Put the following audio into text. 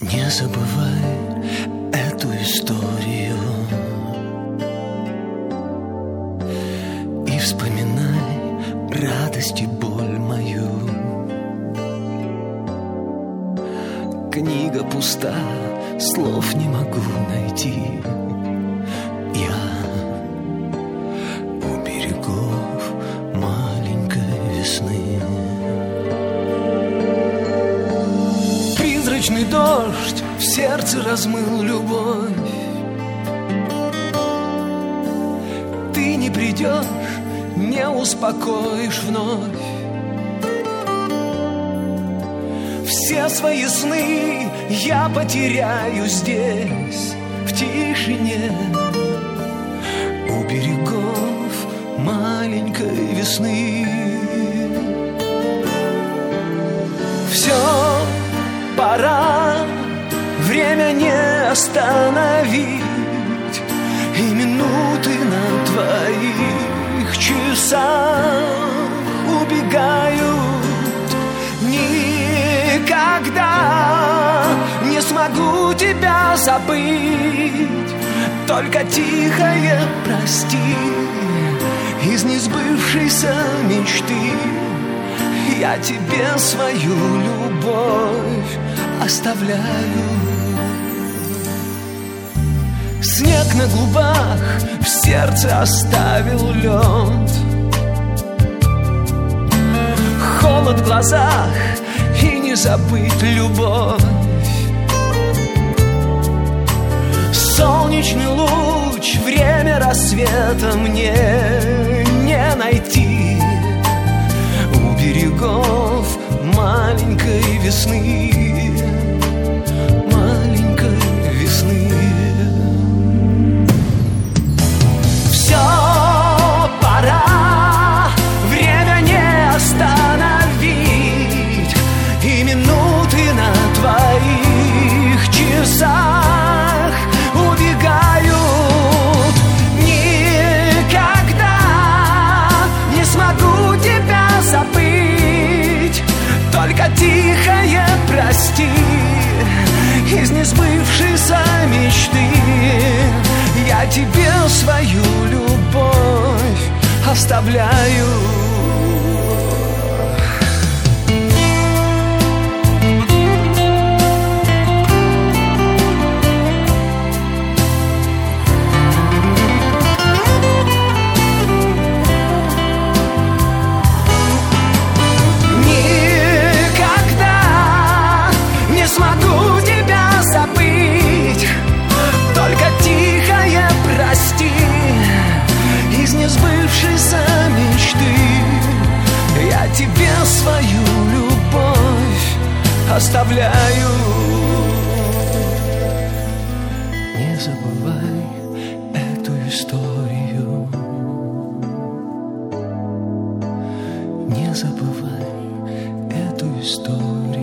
Не забывай эту историю и вспоминай радость и боль мою. Книга пуста, слов не могу найти. Я у берегов маленькой весны. Призрачный дождь в сердце размыл любовь. Ты не придешь, не успокоишь вновь. Все свои сны я потеряю здесь, в тишине, у берегов маленькой весны. Все, пора, время не остановить, и минуты на твоих часах убегают. Никогда не смогу тебя забыть, только тихое прости из несбывшейся мечты. Я тебе свою любовь оставляю. Снег на губах, в сердце оставил лед, холод в глазах и не забыть любовь. Солнечный луч, время рассвета мне не найти у берегов маленькой весны. Маленькой весны. Все, пора, время не остановить, и минуты на твоих часах убегают. Никогда не смогу тебя забыть, только тихое прости из несбывшейся мечты. Я тебе свою любовь оставляю. Несбывшейся мечты. Я тебе свою любовь оставляю. Не забывай эту историю. Не забывай эту историю.